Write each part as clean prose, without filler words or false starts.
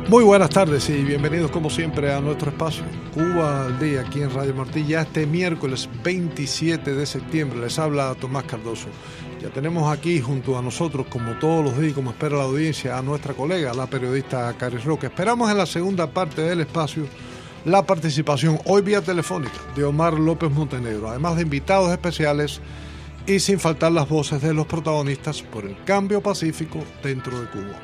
Muy buenas tardes y bienvenidos como siempre a nuestro espacio Cuba al Día aquí en Radio Martí. Ya este miércoles 27 de septiembre les habla Tomás Cardoso. Ya tenemos aquí junto a nosotros, como todos los días, como espera la audiencia, a nuestra colega, la periodista Cari Roque. Esperamos en la segunda parte del espacio la participación hoy vía telefónica de Omar López Montenegro, además de invitados especiales y sin faltar las voces de los protagonistas por el cambio pacífico dentro de Cuba.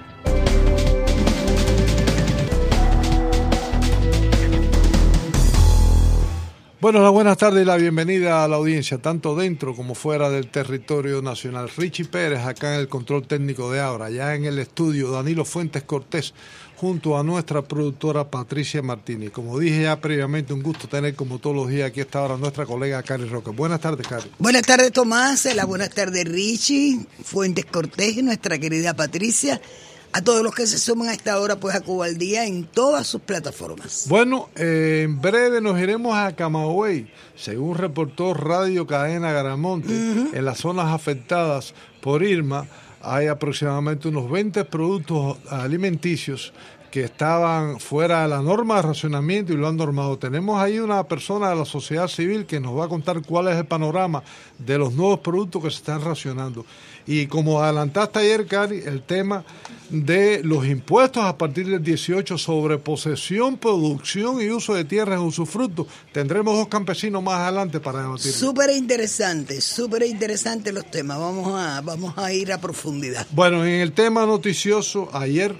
Bueno, la buenas tardes y la bienvenida a la audiencia, tanto dentro como fuera del territorio nacional. Richie Pérez, acá en el control técnico de Abra, ya en el estudio Danilo Fuentes Cortés, junto a nuestra productora Patricia Martínez. Como dije ya previamente, un gusto tener como todos los días aquí a esta hora nuestra colega Cari Roque. Buenas tardes, Cari. Buenas tardes, Tomás. Buenas tardes, Richie Fuentes Cortés y nuestra querida Patricia. A todos los que se suman a esta hora, pues a Cuba al Día en todas sus plataformas. Bueno, en breve nos iremos a Camagüey, según reportó Radio Cadena Garamonte. En las zonas afectadas por Irma hay aproximadamente unos 20 productos alimenticios que estaban fuera de la norma de racionamiento y lo han normado. Tenemos ahí una persona de la sociedad civil que nos va a contar cuál es el panorama de los nuevos productos que se están racionando. Y como adelantaste ayer, Cari, el tema de los impuestos a partir del 18 sobre posesión, producción y uso de tierras en usufructo. Tendremos dos campesinos más adelante para debatir. Súper interesante los temas. Vamos a ir a profundidad. Bueno, en el tema noticioso, ayer,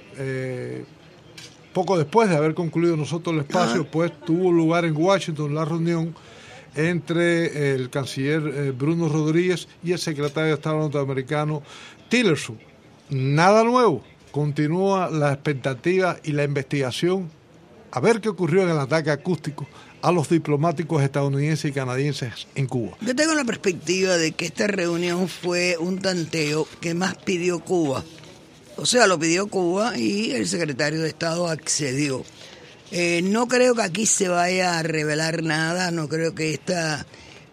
poco después de haber concluido nosotros el espacio, pues tuvo lugar en Washington la reunión entre el canciller Bruno Rodríguez y el secretario de Estado norteamericano Tillerson. Nada nuevo, continúa la expectativa y la investigación a ver qué ocurrió en el ataque acústico a los diplomáticos estadounidenses y canadienses en Cuba. Yo tengo la perspectiva de que esta reunión fue un tanteo que más pidió Cuba. O sea, lo pidió Cuba y el secretario de Estado accedió. No creo que aquí se vaya a revelar nada, no creo que esta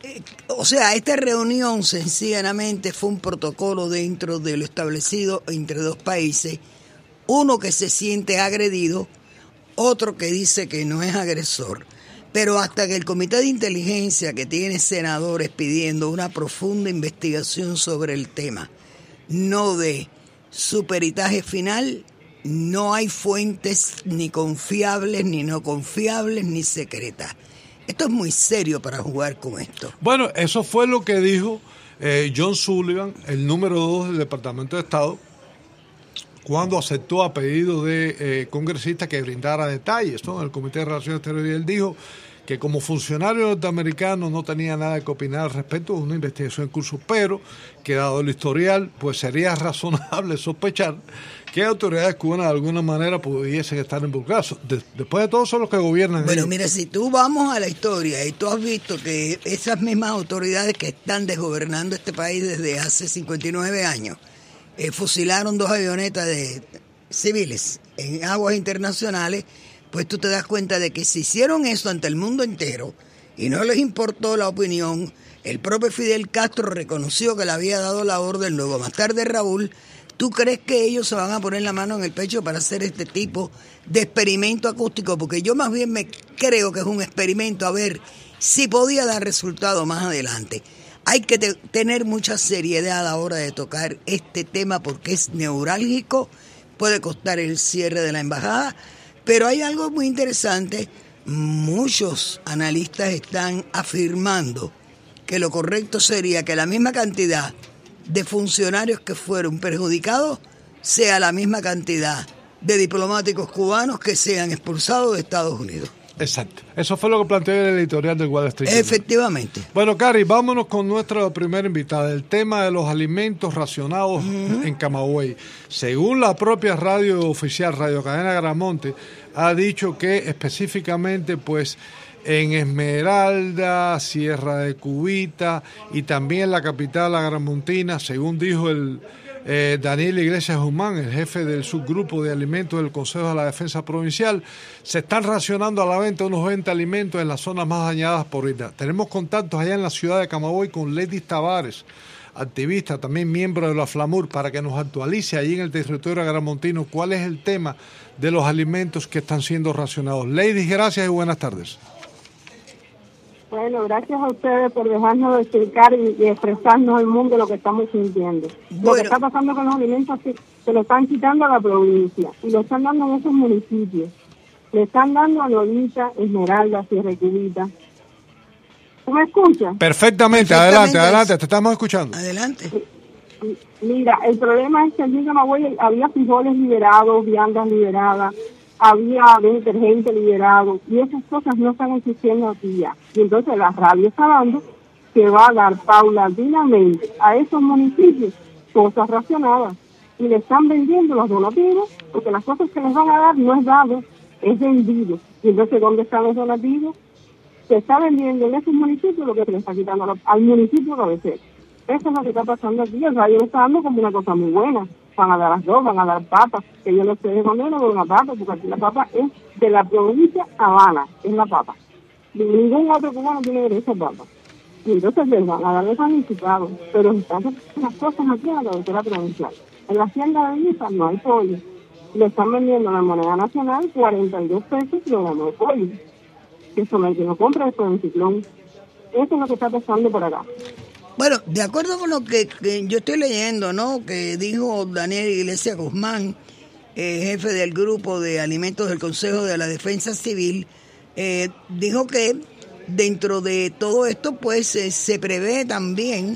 reunión sencillamente fue un protocolo dentro de lo establecido entre dos países, uno que se siente agredido, otro que dice que no es agresor, pero hasta que el Comité de Inteligencia, que tiene senadores pidiendo una profunda investigación sobre el tema, no dé su peritaje final, no hay fuentes ni confiables, ni no confiables, ni secretas. Esto es muy serio para jugar con esto. Bueno, eso fue lo que dijo John Sullivan, el número 2 del Departamento de Estado, cuando aceptó a pedido de congresistas que brindara detalles, ¿no? En el Comité de Relaciones Exteriores. Él dijo que como funcionario norteamericano no tenía nada que opinar al respecto de una investigación en curso, pero que dado el historial, pues sería razonable sospechar que autoridades cubanas de alguna manera pudiesen estar involucradas. Después de todo son los que gobiernan. Bueno, mira, si tú vamos a la historia y tú has visto que esas mismas autoridades que están desgobernando este país desde hace 59 años, fusilaron 2 avionetas de civiles en aguas internacionales, pues tú te das cuenta de que si hicieron eso ante el mundo entero y no les importó la opinión, el propio Fidel Castro reconoció que le había dado la orden, luego más tarde Raúl. ¿Tú crees que ellos se van a poner la mano en el pecho para hacer este tipo de experimento acústico? Porque yo más bien me creo que es un experimento a ver si podía dar resultado más adelante. Hay que tener mucha seriedad a la hora de tocar este tema porque es neurálgico, puede costar el cierre de la embajada, pero hay algo muy interesante. Muchos analistas están afirmando que lo correcto sería que la misma cantidad de funcionarios que fueron perjudicados sea la misma cantidad de diplomáticos cubanos que sean expulsados de Estados Unidos. Exacto. Eso fue lo que planteó el editorial del Wall Street. Efectivamente. Bueno, Cari, vámonos con nuestra primera invitada. El tema de los alimentos racionados en Camagüey. Según la propia radio oficial, Radio Cadena Garamonte, ha dicho que específicamente, pues, en Esmeralda, Sierra de Cubita y también la capital agramontina, según dijo el Daniel Iglesias Humán, el jefe del subgrupo de alimentos del Consejo de la Defensa Provincial, se están racionando a la venta unos 20 alimentos en las zonas más dañadas por Irma. Tenemos contactos allá en la ciudad de Camagüey con Lady Tavares, activista, también miembro de la FLAMUR, para que nos actualice allí en el territorio agramontino cuál es el tema de los alimentos que están siendo racionados. Lady, gracias y buenas tardes. Bueno, gracias a ustedes por dejarnos explicar y expresarnos al mundo lo que estamos sintiendo. Bueno. Lo que está pasando con los alimentos es que se lo están quitando a la provincia y lo están dando en esos municipios. Le están dando a Norita, Esmeralda, Sierra Cubita. ¿Tú me escuchas? Perfectamente, adelante, te estamos escuchando. Adelante. Mira, el problema es que allí en Camagüey había frijoles liberados, viandas liberadas, había detergente liberado, y esas cosas no están existiendo aquí ya. Y entonces la radio está dando que va a dar paulatinamente a esos municipios cosas racionadas, y le están vendiendo los donativos, porque las cosas que les van a dar no es dado, es vendido. Y entonces, ¿dónde están los donativos? Se está vendiendo en esos municipios lo que se le está quitando al municipio cabecero. Eso es lo que está pasando aquí. El radio está dando como una cosa muy buena. Van a dar las dos, van a dar papas, que yo no sé de dónde no doy una papa, porque aquí la papa es de la provincia Habana, es la papa. Ningún otro cubano tiene derecho a papa. Y entonces les van a dar los planificados, pero están las cosas aquí en la cabecera provincial. En la hacienda de Niza no hay pollo. Le están vendiendo la moneda nacional 42 pesos kilogramo de pollo. Eso no hay que no compra después del ciclón. Eso es lo que está pasando por acá. Bueno, de acuerdo con lo que yo estoy leyendo, ¿no? Que dijo Daniel Iglesias Guzmán, jefe del grupo de alimentos del Consejo de la Defensa Civil, dijo que dentro de todo esto, pues se prevé también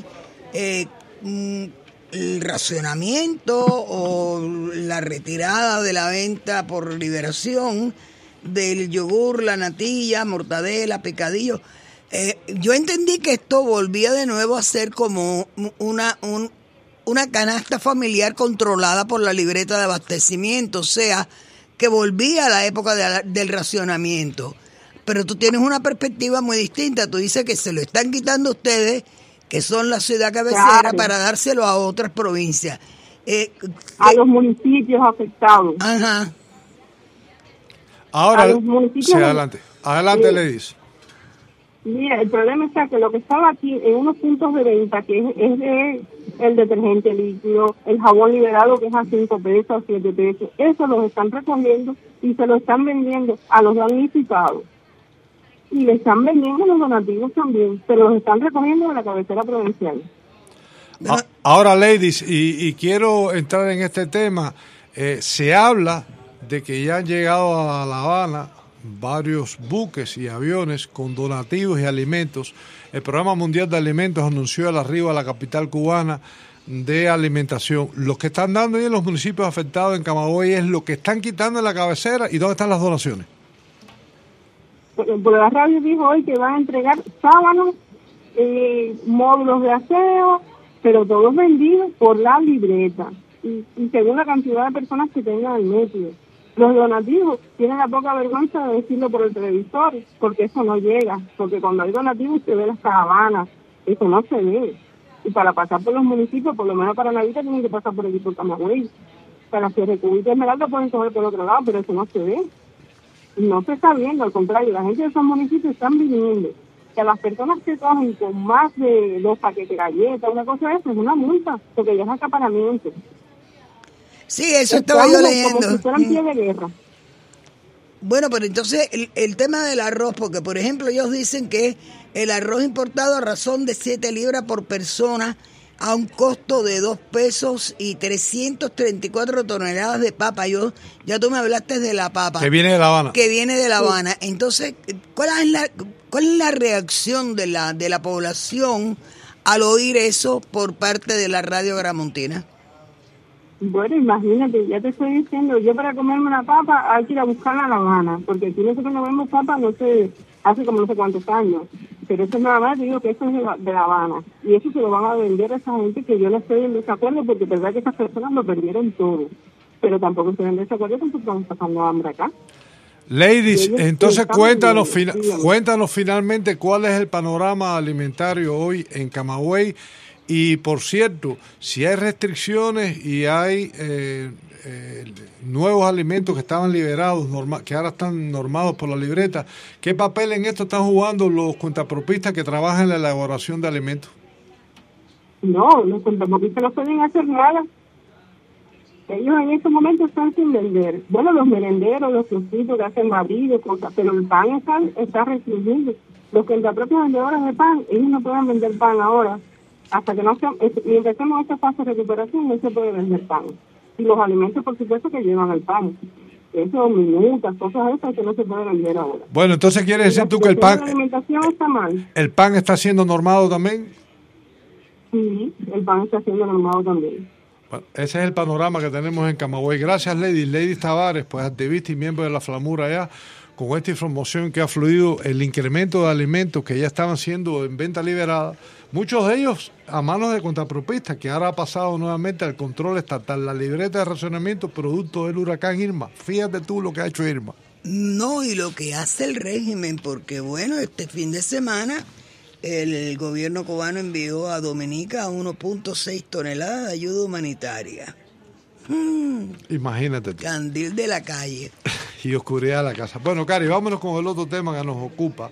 el racionamiento o la retirada de la venta por liberación del yogur, la natilla, mortadela, picadillo. Yo entendí que esto volvía de nuevo a ser como una canasta familiar controlada por la libreta de abastecimiento, o sea, que volvía a la época del racionamiento. Pero tú tienes una perspectiva muy distinta. Tú dices que se lo están quitando ustedes, que son la ciudad cabecera, claro, para dárselo a otras provincias. A los municipios afectados. Ajá. Ahora, sí, adelante, Ladies. Mira, el problema está que lo que estaba aquí en unos puntos de venta, que es de el detergente líquido, el jabón liberado, que es a 5 pesos, a 7 pesos, eso los están recogiendo y se lo están vendiendo a los damnificados. Y le están vendiendo los donativos también, pero los están recogiendo de la cabecera provincial. Ahora, Ladies, y quiero entrar en este tema, se habla de que ya han llegado a La Habana varios buques y aviones con donativos y alimentos. El Programa Mundial de Alimentos anunció el arribo a la capital cubana de alimentación. Lo que están dando ahí en los municipios afectados en Camagüey es lo que están quitando en la cabecera. ¿Y dónde están las donaciones? Por la radio dijo hoy que van a entregar sábanas, módulos de aseo, pero todos vendidos por la libreta y según la cantidad de personas que tengan el metro. Los donativos tienen la poca vergüenza de decirlo por el televisor, porque eso no llega, porque cuando hay donativos se ve las caravanas, eso no se ve. Y para pasar por los municipios, por lo menos para Navidad, tienen que pasar por aquí, por Camagüey. Para Sierra Cubita y Esmeralda pueden coger por otro lado, pero eso no se ve. No se está viendo, al contrario, la gente de esos municipios están viniendo. Que a las personas que cogen con más de 2 paquetes de galletas, una cosa de eso, es una multa, porque ya es acaparamiento. Sí, eso estaba yo leyendo. Como si fueran pie de guerra. Bueno, pero entonces el tema del arroz, porque por ejemplo ellos dicen que el arroz importado a razón de 7 libras por persona a un costo de 2 pesos y 334 toneladas de papa. Ya tú me hablaste de la papa. Que viene de La Habana. Que viene de La Habana. Sí. Entonces, ¿cuál es la reacción de la población al oír eso por parte de la radio gramontina? Bueno, imagínate, ya te estoy diciendo, yo para comerme una papa hay que ir a buscarla a La Habana, porque aquí nosotros no vemos papa, no sé, hace como no sé cuántos años, pero eso es nada más, digo que eso es de La Habana, y eso se lo van a vender a esa gente que yo no estoy en desacuerdo, porque es verdad que esas personas lo perdieron todo, pero tampoco estoy en desacuerdo porque estamos pasando hambre acá. Ladies, entonces cuéntanos finalmente cuál es el panorama alimentario hoy en Camagüey. Y por cierto, si hay restricciones y hay nuevos alimentos que estaban liberados, que ahora están normados por la libreta, ¿qué papel en esto están jugando los cuentapropistas que trabajan en la elaboración de alimentos? No, los contrapropistas no pueden hacer nada. Ellos en estos momentos están sin vender. Bueno, los merenderos, los kiosquitos que hacen barridos, cosas, pero el pan está restringido. Los propios vendedores de pan, ellos no pueden vender pan ahora. Hasta que no mientras estemos en esta fase de recuperación, no se puede vender pan. Y los alimentos, por supuesto, que llevan el pan. Eso, minutas, cosas esas que no se pueden vender ahora. Bueno, entonces quiere decir tú que el pan... La alimentación está mal. ¿El pan está siendo normado también? Sí, el pan está siendo normado también. Bueno, ese es el panorama que tenemos en Camagüey. Gracias, Lady Tavares, pues activista y miembro de la Flamura allá, con esta información que ha fluido, el incremento de alimentos que ya estaban siendo en venta liberada, muchos de ellos a manos de contrapropistas, que ahora ha pasado nuevamente al control estatal, la libreta de racionamiento producto del huracán Irma. Fíjate tú lo que ha hecho Irma. No, y lo que hace el régimen, porque bueno, este fin de semana el gobierno cubano envió a Dominica 1.6 toneladas de ayuda humanitaria. Imagínate tú. Candil de la calle. Y oscuridad de la casa. Bueno, Cari, vámonos con el otro tema que nos ocupa.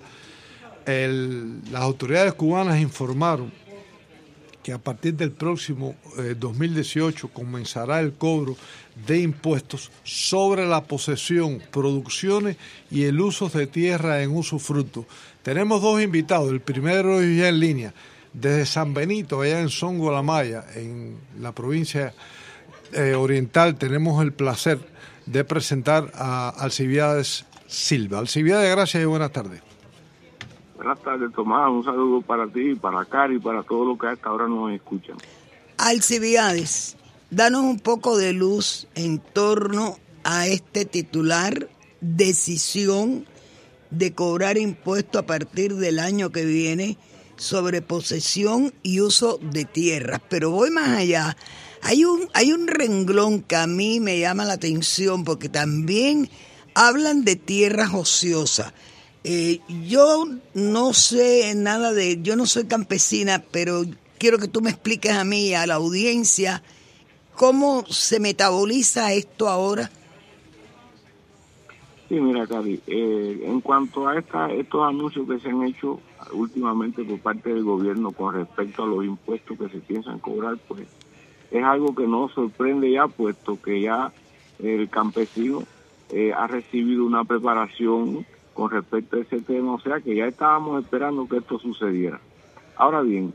Las autoridades cubanas informaron que a partir del próximo 2018 comenzará el cobro de impuestos sobre la posesión, producciones y el uso de tierra en usufructo. Tenemos dos invitados, el primero es ya en línea, desde San Benito, allá en Songo La Maya, en la provincia oriental, tenemos el placer de presentar a Alcibiades Silva. Alcibiades, gracias y buenas tardes. Buenas tardes, Tomás. Un saludo para ti, para Cari y para todos los que hasta ahora nos escuchan. Alcibiades, danos un poco de luz en torno a este titular, decisión de cobrar impuesto a partir del año que viene sobre posesión y uso de tierras. Pero voy más allá. Hay un renglón que a mí me llama la atención porque también hablan de tierras ociosas. Yo no sé nada yo no soy campesina, pero quiero que tú me expliques a mí y a la audiencia cómo se metaboliza esto ahora. Sí, mira, Cari, en cuanto a estos anuncios que se han hecho últimamente por parte del gobierno con respecto a los impuestos que se piensan cobrar, pues es algo que no sorprende ya, puesto que ya el campesino ha recibido una preparación con respecto a ese tema, o sea que ya estábamos esperando que esto sucediera. Ahora bien,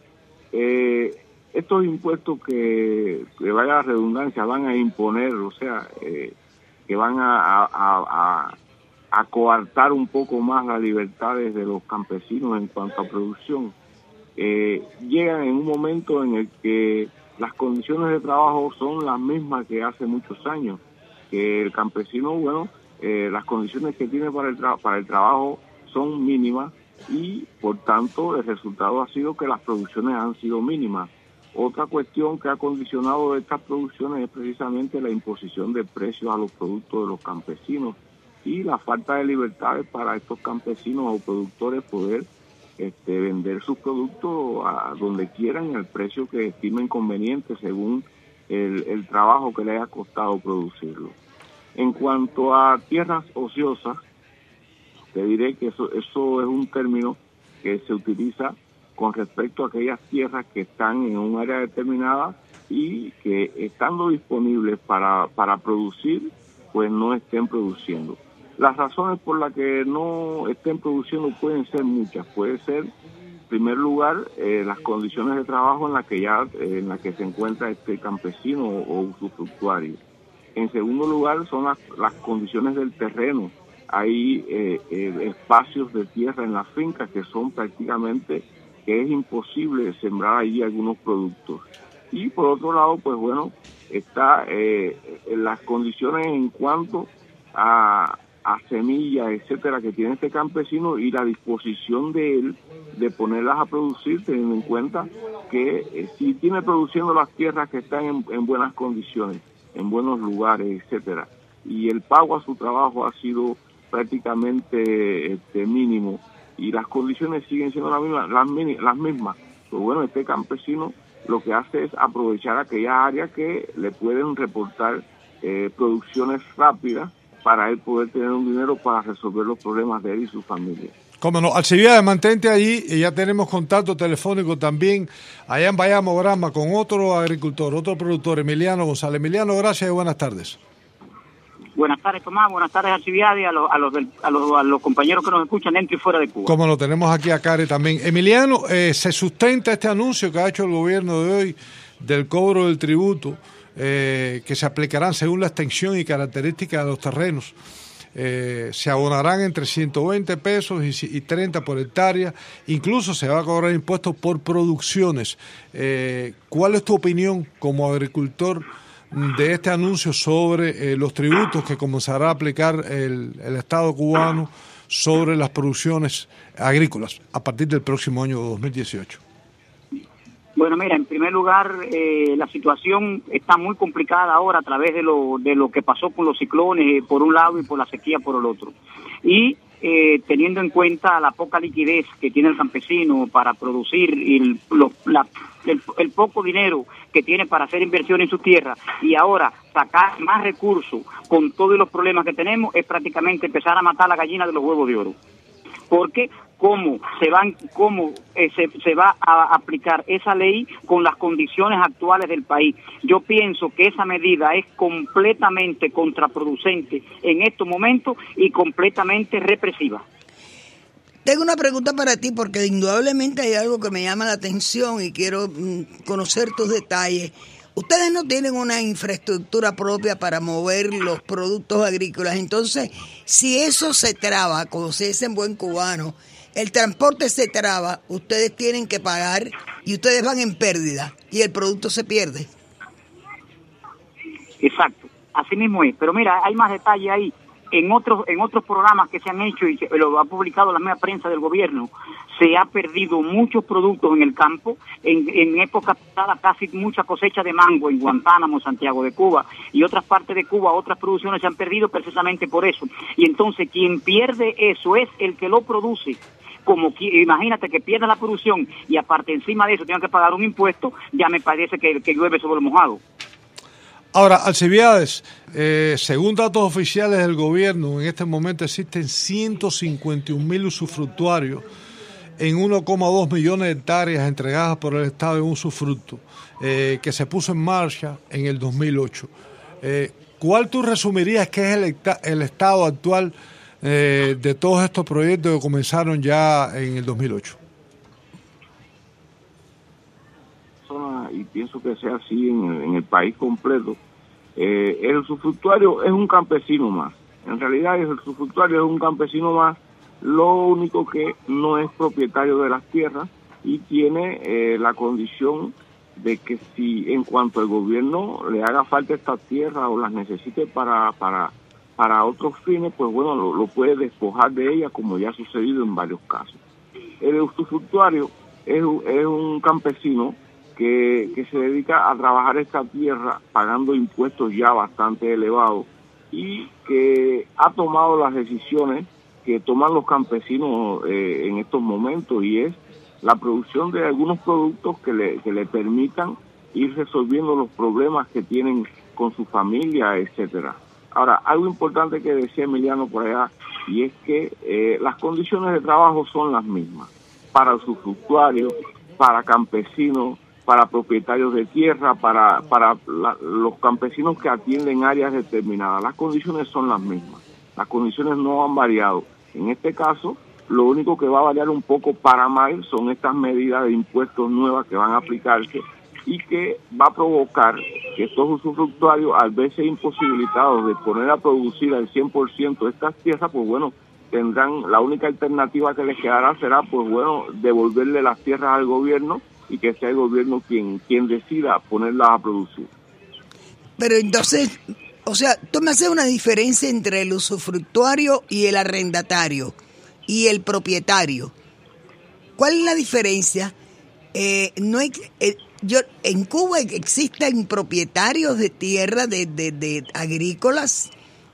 estos impuestos que vaya la redundancia, van a imponer, o sea, que van a coartar un poco más las libertades de los campesinos en cuanto a producción, llegan en un momento en el que las condiciones de trabajo son las mismas que hace muchos años, que el campesino, bueno, las condiciones que tiene para el trabajo son mínimas y por tanto el resultado ha sido que las producciones han sido mínimas. Otra cuestión que ha condicionado estas producciones es precisamente la imposición de precios a los productos de los campesinos y la falta de libertades para estos campesinos o productores poder vender sus productos a donde quieran, al precio que estimen conveniente según el trabajo que les haya costado producirlo. En cuanto a tierras ociosas, te diré que eso es un término que se utiliza con respecto a aquellas tierras que están en un área determinada y que estando disponibles para producir, pues no estén produciendo. Las razones por las que no estén produciendo pueden ser muchas. Puede ser, en primer lugar, las condiciones de trabajo en las que se encuentra este campesino o usufructuario. En segundo lugar, son las condiciones del terreno. Hay espacios de tierra en las fincas que son prácticamente que es imposible sembrar allí algunos productos. Y por otro lado, pues bueno, está las condiciones en cuanto a semillas, etcétera, que tiene este campesino y la disposición de él de ponerlas a producir, teniendo en cuenta que si tiene produciendo las tierras que están en buenas condiciones, en buenos lugares, etcétera, y el pago a su trabajo ha sido prácticamente mínimo y las condiciones siguen siendo las mismas, pues bueno, este campesino lo que hace es aprovechar aquellas áreas que le pueden reportar producciones rápidas para él poder tener un dinero para resolver los problemas de él y su familia. Cómo no, Alcibiades, mantente allí y ya tenemos contacto telefónico también allá en Bayamo, Granma, con otro agricultor, otro productor, Emiliano González. Emiliano, gracias y buenas tardes. Buenas tardes, Tomás. Buenas tardes, Alcibiades, a los compañeros que nos escuchan dentro y fuera de Cuba. Como lo tenemos aquí a Cari también. Emiliano, ¿se sustenta este anuncio que ha hecho el gobierno de hoy del cobro del tributo que se aplicarán según la extensión y características de los terrenos? Se abonarán entre 120 pesos y 30 por hectárea, incluso se va a cobrar impuestos por producciones. ¿Cuál es tu opinión como agricultor de este anuncio sobre los tributos que comenzará a aplicar el Estado cubano sobre las producciones agrícolas a partir del próximo año 2018? Bueno, mira, en primer lugar, la situación está muy complicada ahora a través de lo que pasó con los ciclones por un lado y por la sequía por el otro. Y teniendo en cuenta la poca liquidez que tiene el campesino para producir y el poco dinero que tiene para hacer inversión en su tierra y ahora sacar más recursos con todos los problemas que tenemos, es prácticamente empezar a matar la gallina de los huevos de oro. Porque cómo se va a aplicar esa ley con las condiciones actuales del país. Yo pienso que esa medida es completamente contraproducente en estos momentos y completamente represiva. Tengo una pregunta para ti, porque indudablemente hay algo que me llama la atención y quiero conocer tus detalles. Ustedes no tienen una infraestructura propia para mover los productos agrícolas. Entonces, si eso se traba, como se dice en buen cubano, el transporte se traba, ustedes tienen que pagar y ustedes van en pérdida y el producto se pierde. Exacto, así mismo es. Pero mira, hay más detalle ahí. En otros programas que se han hecho y lo ha publicado la misma prensa del gobierno, se ha perdido muchos productos en el campo. En época pasada casi mucha cosecha de mango en Guantánamo, Santiago de Cuba y otras partes de Cuba, otras producciones se han perdido precisamente por eso. Y entonces quien pierde eso es el que lo produce. Como imagínate que pierda la producción y aparte encima de eso tengan que pagar un impuesto, ya me parece que llueve sobre el mojado. Ahora, Alcibiades, según datos oficiales del gobierno, en este momento existen 151.000 usufructuarios en 1,2 millones de hectáreas entregadas por el Estado en usufructo, que se puso en marcha en el 2008. ¿Cuál tú resumirías que es el estado actual de todos estos proyectos que comenzaron ya en el 2008? Y pienso que sea así en el país completo. El usufructuario es un campesino más. En realidad el usufructuario es un campesino más, lo único que no es propietario de las tierras y tiene la condición de que si en cuanto el gobierno le haga falta estas tierras o las necesite para otros fines, pues bueno, lo puede despojar de ellas, como ya ha sucedido en varios casos. El usufructuario es un campesino que se dedica a trabajar esta tierra pagando impuestos ya bastante elevados y que ha tomado las decisiones que toman los campesinos en estos momentos, y es la producción de algunos productos que le permitan ir resolviendo los problemas que tienen con su familia, etcétera. Ahora, algo importante que decía Emiliano por allá, y es que las condiciones de trabajo son las mismas para usufructuarios, para campesinos, para propietarios de tierra, para los campesinos que atienden áreas determinadas. Las condiciones son las mismas, las condiciones no han variado. En este caso, lo único que va a variar un poco para mal son estas medidas de impuestos nuevas que van a aplicarse y que va a provocar que estos usufructuarios, al verse imposibilitados de poner a producir al 100% estas tierras, pues bueno, tendrán, la única alternativa que les quedará será, pues bueno, devolverle las tierras al gobierno y que sea el gobierno quien decida ponerlas a producir. Pero entonces, o sea, tú me haces una diferencia entre el usufructuario y el arrendatario y el propietario. ¿Cuál es la diferencia? No hay, en Cuba existen propietarios de tierra de agrícolas.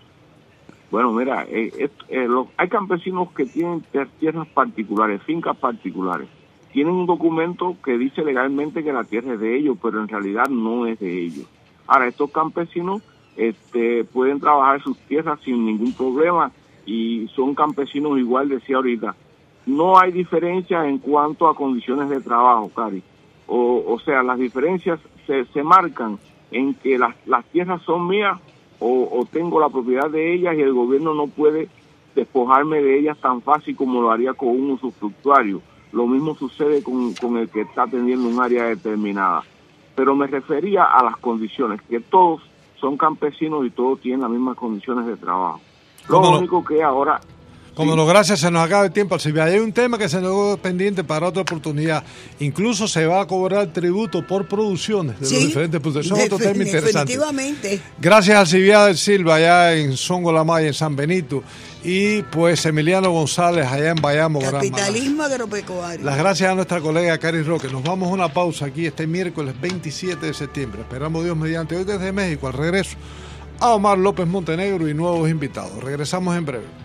Bueno, mira, hay campesinos que tienen tierras particulares, fincas particulares. Tienen un documento que dice legalmente que la tierra es de ellos, pero en realidad no es de ellos. Ahora, estos campesinos pueden trabajar sus tierras sin ningún problema y son campesinos, igual decía ahorita, no hay diferencias en cuanto a condiciones de trabajo, Cari. O sea, las diferencias se marcan en que las tierras son mías o tengo la propiedad de ellas y el gobierno no puede despojarme de ellas tan fácil como lo haría con un usufructuario. Lo mismo sucede con el que está atendiendo un área determinada. Pero me refería a las condiciones, que todos son campesinos y todos tienen las mismas condiciones de trabajo. Lo único que ahora... Como no, gracias, se nos acaba el tiempo, Silvia. Hay un tema que se nos quedó pendiente para otra oportunidad. Incluso se va a cobrar tributo por producciones de los diferentes productos. Eso es otro tema interesante. Definitivamente. Gracias a Silvia del Silva, allá en Songo La Maya, en San Benito. Y pues Emiliano González, allá en Bayamo. Capitalismo agropecuario. Las gracias a nuestra colega Cari Roque. Nos vamos a una pausa aquí este miércoles 27 de septiembre. Esperamos Dios mediante. Hoy desde México, al regreso, a Omar López Montenegro y nuevos invitados. Regresamos en breve.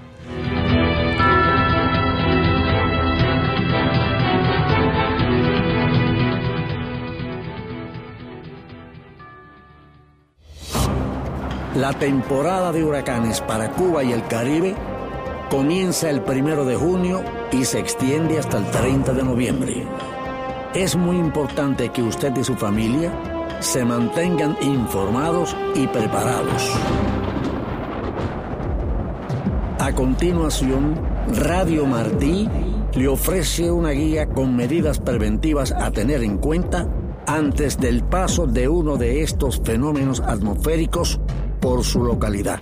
La temporada de huracanes para Cuba y el Caribe comienza el 1 de junio y se extiende hasta el 30 de noviembre. Es muy importante que usted y su familia se mantengan informados y preparados. A continuación, Radio Martí le ofrece una guía con medidas preventivas a tener en cuenta antes del paso de uno de estos fenómenos atmosféricos por su localidad.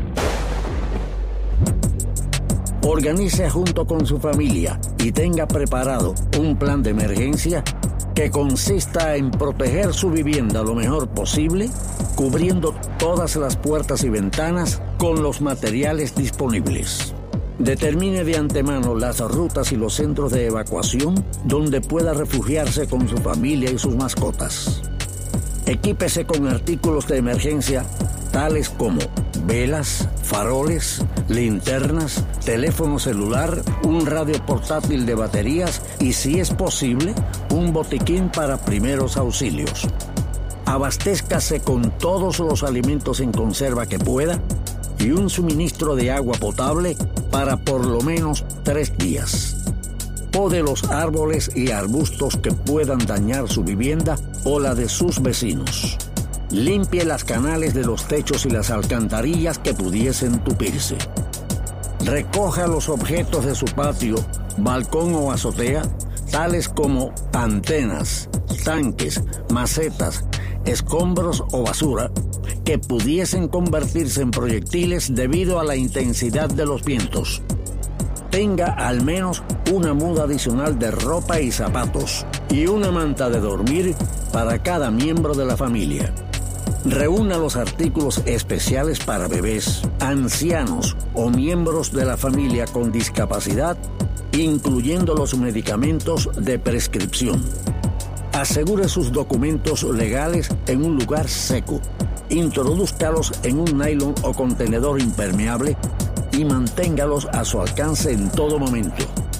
Organice junto con su familia y tenga preparado un plan de emergencia que consista en proteger su vivienda lo mejor posible, cubriendo todas las puertas y ventanas con los materiales disponibles. Determine de antemano las rutas y los centros de evacuación donde pueda refugiarse con su familia y sus mascotas. Equípese con artículos de emergencia tales como velas, faroles, linternas, teléfono celular, un radio portátil de baterías y, si es posible, un botiquín para primeros auxilios. Abastézcase con todos los alimentos en conserva que pueda y un suministro de agua potable para por lo menos 3 días. Pode los árboles y arbustos que puedan dañar su vivienda o la de sus vecinos. Limpie las canales de los techos y las alcantarillas que pudiesen tupirse. Recoja los objetos de su patio, balcón o azotea, tales como antenas, tanques, macetas, escombros o basura, que pudiesen convertirse en proyectiles debido a la intensidad de los vientos. Tenga al menos una muda adicional de ropa y zapatos y una manta de dormir para cada miembro de la familia. Reúna los artículos especiales para bebés, ancianos o miembros de la familia con discapacidad, incluyendo los medicamentos de prescripción. Asegure sus documentos legales en un lugar seco. Introdúzcalos en un nylon o contenedor impermeable y manténgalos a su alcance en todo momento.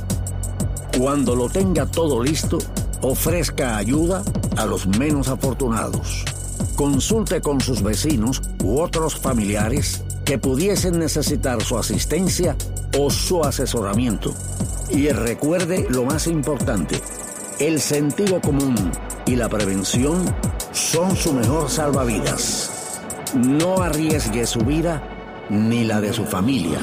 Cuando lo tenga todo listo, ofrezca ayuda a los menos afortunados. Consulte con sus vecinos u otros familiares que pudiesen necesitar su asistencia o su asesoramiento. Y recuerde lo más importante: el sentido común y la prevención son su mejor salvavidas. No arriesgue su vida ni la de su familia.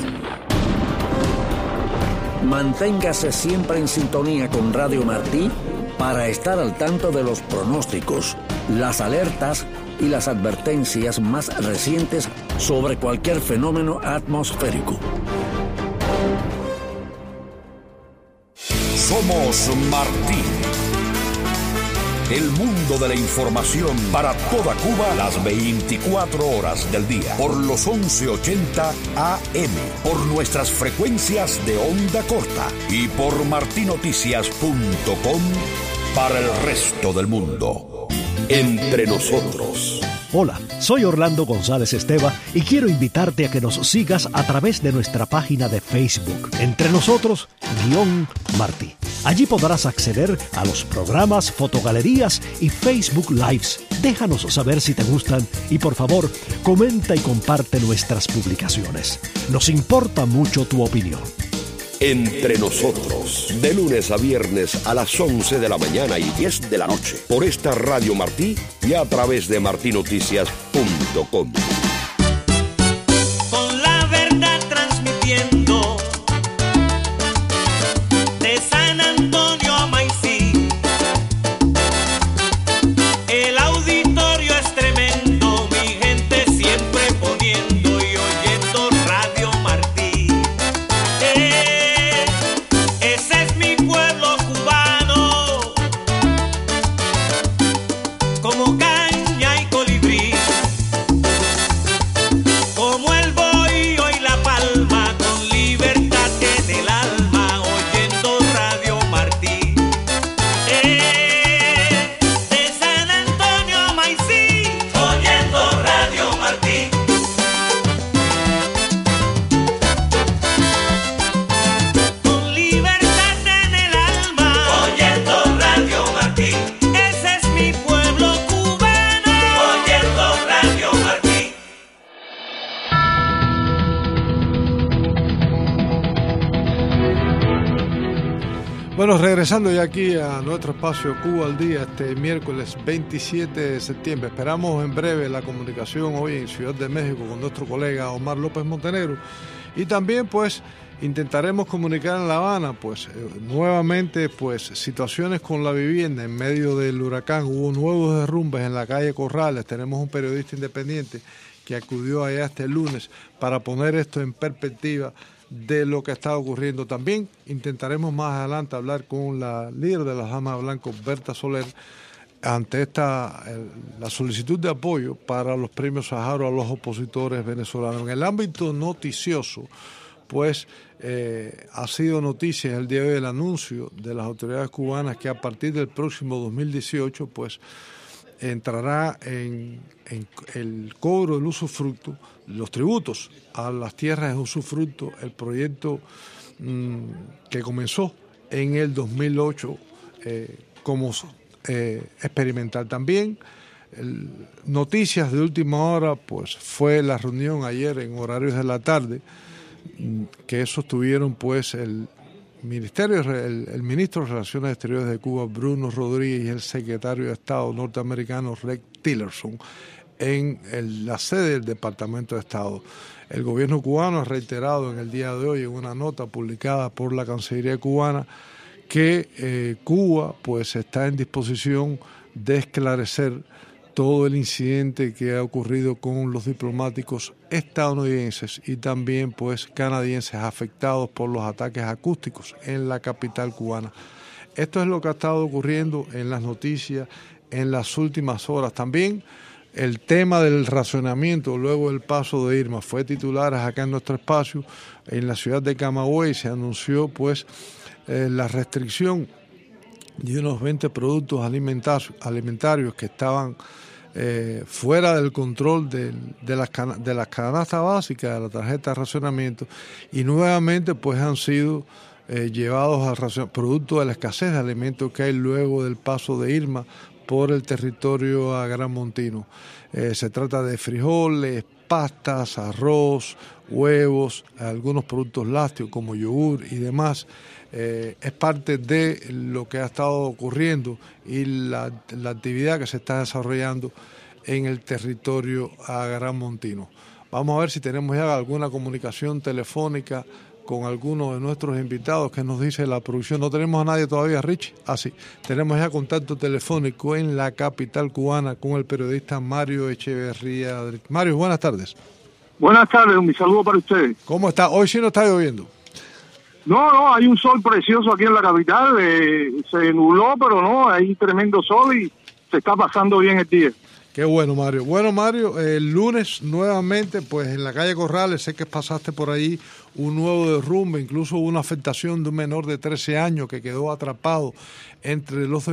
Manténgase siempre en sintonía con Radio Martí para estar al tanto de los pronósticos, las alertas y las advertencias más recientes sobre cualquier fenómeno atmosférico. Somos Martí. El mundo de la información para toda Cuba las 24 horas del día. Por los 1180 AM. Por nuestras frecuencias de onda corta. Y por martinoticias.com para el resto del mundo. Entre nosotros. Hola, soy Orlando González Esteva y quiero invitarte a que nos sigas a través de nuestra página de Facebook, Entre Nosotros Martí. Allí podrás acceder a los programas, fotogalerías y Facebook Lives. Déjanos saber si te gustan y, por favor, comenta y comparte nuestras publicaciones. Nos importa mucho tu opinión. Entre Nosotros, de lunes a viernes a las 11 de la mañana y 10 de la noche, por esta Radio Martí y a través de martinoticias.com. Con la verdad transmitiendo de San Antonio a Maicí, el auditorio es tremendo, mi gente siempre poniendo y oyendo Radio Martí. Ese es mi pueblo cubano, como caña y colibrí, como el bohío y la palma, con libertad en el alma, oyendo Radio Martí. De San Antonio a Maicí, oyendo Radio Martí. Con libertad en el alma, oyendo Radio Martí. Ese es mi pueblo cubano, oyendo Radio Martí. Bueno, regresando ya aquí a nuestro espacio Cuba al Día, este miércoles 27 de septiembre. Esperamos en breve la comunicación hoy en Ciudad de México con nuestro colega Omar López Montenegro. Y también, pues, intentaremos comunicar en La Habana, pues, nuevamente, pues, situaciones con la vivienda en medio del huracán. Hubo nuevos derrumbes en la calle Corrales. Tenemos un periodista independiente que acudió allá este lunes para poner esto en perspectiva de lo que está ocurriendo. También intentaremos más adelante hablar con la líder de las Damas Blancas, Berta Soler, ante la solicitud de apoyo para los premios Sájarov a los opositores venezolanos. En el ámbito noticioso, pues ha sido noticia el día de hoy el anuncio de las autoridades cubanas que a partir del próximo 2018, pues entrará en el cobro del usufructo, los tributos a las tierras de usufructo, el proyecto que comenzó en el 2008 como experimental. También noticias de última hora, pues fue la reunión ayer en horarios de la tarde que sostuvieron pues el ministro de Relaciones Exteriores de Cuba, Bruno Rodríguez, y el secretario de Estado norteamericano, Rex Tillerson, en la sede del Departamento de Estado. El gobierno cubano ha reiterado en el día de hoy, en una nota publicada por la Cancillería cubana, que Cuba pues está en disposición de esclarecer todo el incidente que ha ocurrido con los diplomáticos estadounidenses y también pues canadienses afectados por los ataques acústicos en la capital cubana. Esto es lo que ha estado ocurriendo en las noticias en las últimas horas. También el tema del racionamiento luego del paso de Irma fue titular acá en nuestro espacio. En la ciudad de Camagüey se anunció pues la restricción de unos 20 productos alimentarios que estaban fuera del control de las canastas básicas de la tarjeta de racionamiento, y nuevamente pues han sido llevados al racionamiento producto de la escasez de alimentos que hay luego del paso de Irma por el territorio agramontino. Se trata de frijoles, pastas, arroz, huevos, algunos productos lácteos como yogur y demás. Es parte de lo que ha estado ocurriendo y la actividad que se está desarrollando en el territorio agramontino. Vamos a ver si tenemos ya alguna comunicación telefónica con algunos de nuestros invitados. Que nos dice la producción. No tenemos a nadie todavía, Rich. Sí, tenemos ya contacto telefónico en la capital cubana con el periodista Mario Echeverría. Mario, buenas tardes. Buenas tardes, mi saludo para ustedes. ¿Cómo está? Hoy sí no está lloviendo. No, hay un sol precioso aquí en la capital. Se nubló, pero no, hay tremendo sol y se está pasando bien el día. Qué bueno, Mario. Bueno, Mario, el lunes nuevamente, pues en la calle Corrales, sé que pasaste por ahí un nuevo derrumbe, incluso hubo una afectación de un menor de 13 años que quedó atrapado entre los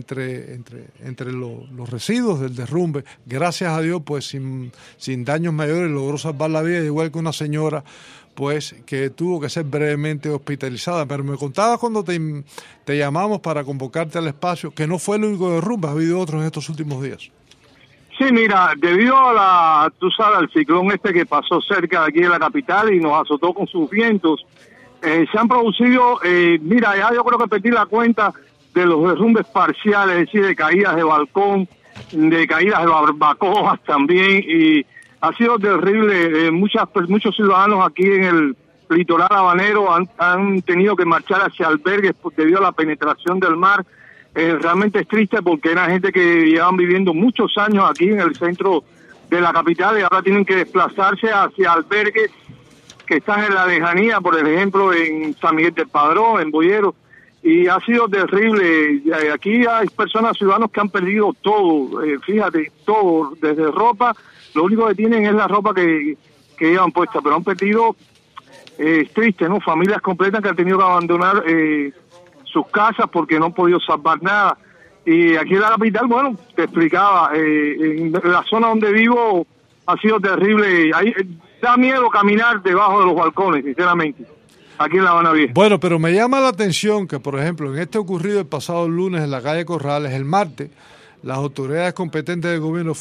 residuos del derrumbe. Gracias a Dios, pues sin daños mayores, logró salvar la vida, igual que una señora pues que tuvo que ser brevemente hospitalizada. Pero me contabas cuando te llamamos para convocarte al espacio que no fue el único derrumbe, ha habido otros en estos últimos días. Sí, mira, debido al ciclón que pasó cerca de aquí de la capital y nos azotó con sus vientos, Se han producido, mira, ya yo creo que perdí la cuenta de los derrumbes parciales, es decir, de caídas de balcón, de caídas de barbacoas también, y ha sido terrible. Muchos ciudadanos aquí en el litoral habanero han tenido que marchar hacia albergues debido a la penetración del mar. Realmente es triste porque era gente que llevan viviendo muchos años aquí en el centro de la capital y ahora tienen que desplazarse hacia albergues que están en la lejanía, por ejemplo en San Miguel del Padrón, en Boyero, y ha sido terrible. Aquí hay personas, ciudadanos que han perdido todo, fíjate, todo, desde ropa, lo único que tienen es la ropa que llevan puesta, pero han perdido, es triste, ¿no? Familias completas que han tenido que abandonar sus casas porque no han podido salvar nada. Y aquí en la capital, bueno, te explicaba, en la zona donde vivo ha sido terrible. Da miedo caminar debajo de los balcones, sinceramente, aquí en La Habana Vieja. Bueno, pero me llama la atención que, por ejemplo, en este ocurrido el pasado lunes en la calle Corrales, el martes, las autoridades competentes del gobierno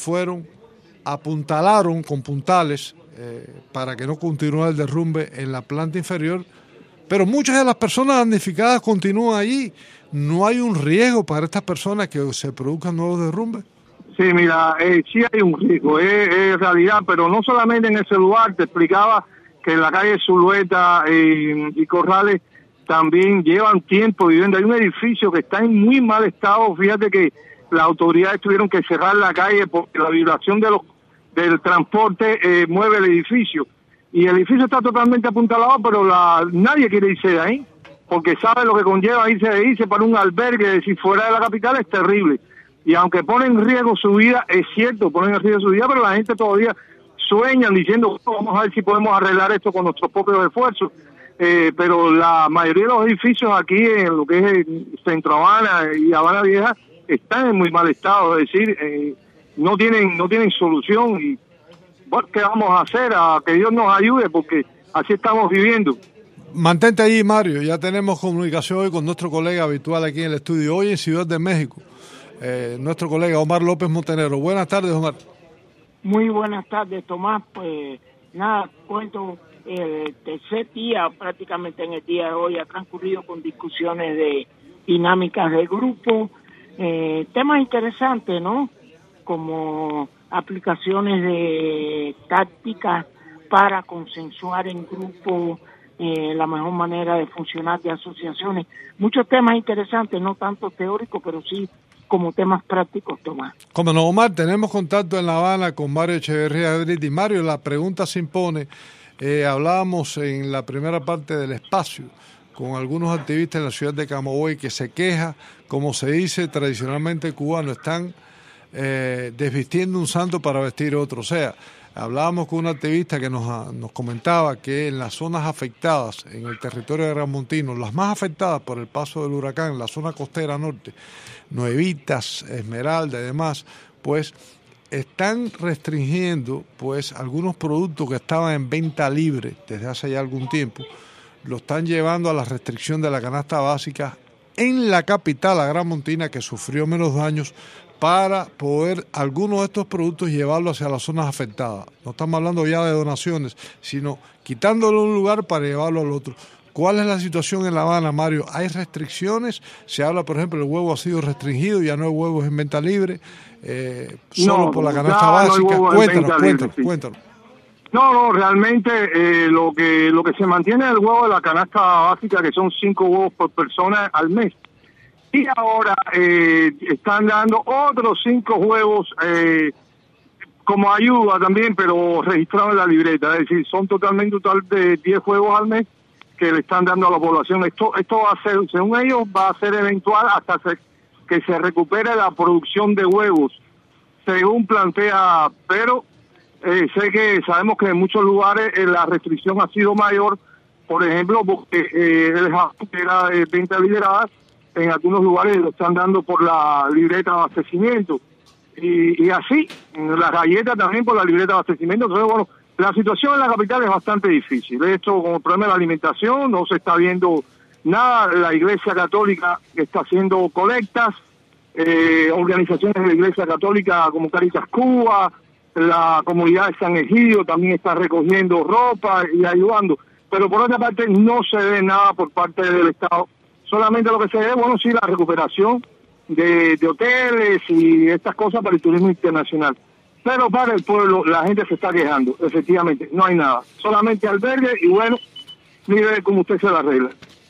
apuntalaron con puntales para que no continúe el derrumbe en la planta inferior, pero muchas de las personas damnificadas continúan allí. ¿No hay un riesgo para estas personas que se produzcan nuevos derrumbes? Sí, mira, sí hay un riesgo, es realidad, pero no solamente en ese lugar. Te explicaba que en la calle Zulueta y Corrales también llevan tiempo viviendo. Hay un edificio que está en muy mal estado. Fíjate que las autoridades tuvieron que cerrar la calle porque la vibración del transporte mueve el edificio. Y el edificio está totalmente apuntalado, pero nadie quiere irse de ahí, porque sabe lo que conlleva irse para un albergue, si fuera de la capital es terrible. Y aunque pone en riesgo su vida, es cierto, ponen en riesgo su vida, pero la gente todavía sueñan diciendo, vamos a ver si podemos arreglar esto con nuestros propios esfuerzos. Pero la mayoría de los edificios aquí en lo que es Centro Habana y Habana Vieja están en muy mal estado, es decir, no tienen solución. Y bueno, ¿qué vamos a hacer? A que Dios nos ayude, porque así estamos viviendo. Mantente allí, Mario. Ya tenemos comunicación hoy con nuestro colega habitual aquí en el estudio, hoy en Ciudad de México, nuestro colega Omar López Montenegro. Buenas tardes, Omar. Muy buenas tardes, Tomás. Pues nada, cuento, el tercer día, prácticamente en el día de hoy, ha transcurrido con discusiones de dinámicas del grupo, temas interesantes, ¿no? Como aplicaciones de tácticas para consensuar en grupo la mejor manera de funcionar de asociaciones. Muchos temas interesantes, no tanto teóricos, pero sí como temas prácticos, Tomás. Como no, Omar, tenemos contacto en La Habana con Mario Echeverría Adrit. Y Mario, la pregunta se impone. Hablábamos en la primera parte del espacio con algunos activistas en la ciudad de Camagüey que se queja, como se dice tradicionalmente cubano, están desvistiendo un santo para vestir otro. O sea, hablábamos con un activista que nos comentaba que en las zonas afectadas, en el territorio de Gran Montino, las más afectadas por el paso del huracán, la zona costera norte, Nuevitas, Esmeralda y demás, pues están restringiendo pues algunos productos que estaban en venta libre desde hace ya algún tiempo, lo están llevando a la restricción de la canasta básica en la capital, la Gran Montina, que sufrió menos daños, para poder algunos de estos productos llevarlos hacia las zonas afectadas. No estamos hablando ya de donaciones, sino quitándolo de un lugar para llevarlo al otro. ¿Cuál es la situación en La Habana, Mario? ¿Hay restricciones? Se habla, por ejemplo, el huevo ha sido restringido, ya no hay huevos en venta libre, solo por la canasta básica. Cuéntanos. No, realmente lo que se mantiene es el huevo de la canasta básica, que son 5 huevos por persona al mes. Y ahora están dando otros 5 huevos como ayuda también, pero registrados en la libreta. Es decir, son total de 10 huevos al mes que le están dando a la población. Esto va a ser, según ellos, va a ser eventual hasta que se recupere la producción de huevos, según plantea. Pero sabemos que en muchos lugares la restricción ha sido mayor, por ejemplo, porque el jabón que era de venta liberada, en algunos lugares lo están dando por la libreta de abastecimiento. Y así, las galletas también por la libreta de abastecimiento. Entonces, bueno, la situación en la capital es bastante difícil. Esto, con el problema de la alimentación, no se está viendo nada. La Iglesia Católica está haciendo colectas, organizaciones de la Iglesia Católica como Caritas Cuba, la comunidad de San Egidio también está recogiendo ropa y ayudando. pero por otra parte no se ve nada por parte del Estado. Solamente lo que se ve, bueno, sí, la recuperación de hoteles y estas cosas para el turismo internacional. Pero para el pueblo la gente se está quejando, efectivamente, no hay nada. Solamente albergue y bueno, mire cómo usted se la arregla.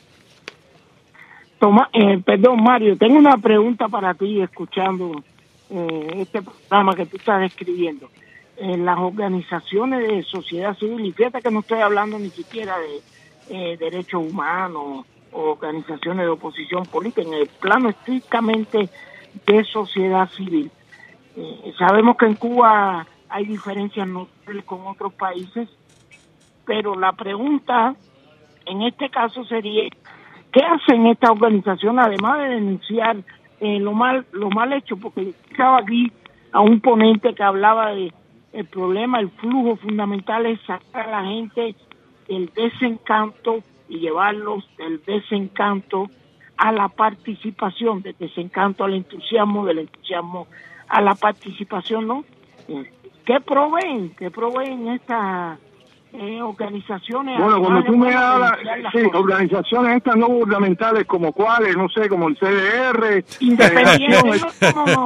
Perdón, Mario, tengo una pregunta para ti escuchando este programa que tú estás describiendo. Las organizaciones de sociedad civil, y fíjate que no estoy hablando ni siquiera de derechos humanos o organizaciones de oposición política, en el plano estrictamente de sociedad civil. Sabemos que en Cuba hay diferencias notables con otros países, pero la pregunta en este caso sería, ¿qué hacen estas organizaciones además de denunciar lo mal hecho? Porque estaba aquí a un ponente que hablaba de el problema, el flujo fundamental es sacar a la gente del desencanto y llevarlos del desencanto a la participación, del desencanto al entusiasmo, del entusiasmo a la participación, ¿no? ¿Qué proveen estas organizaciones? Bueno, cuando tú me hablas, sí, organizaciones estas no gubernamentales como cuáles, no sé, como el CDR, independientes, no.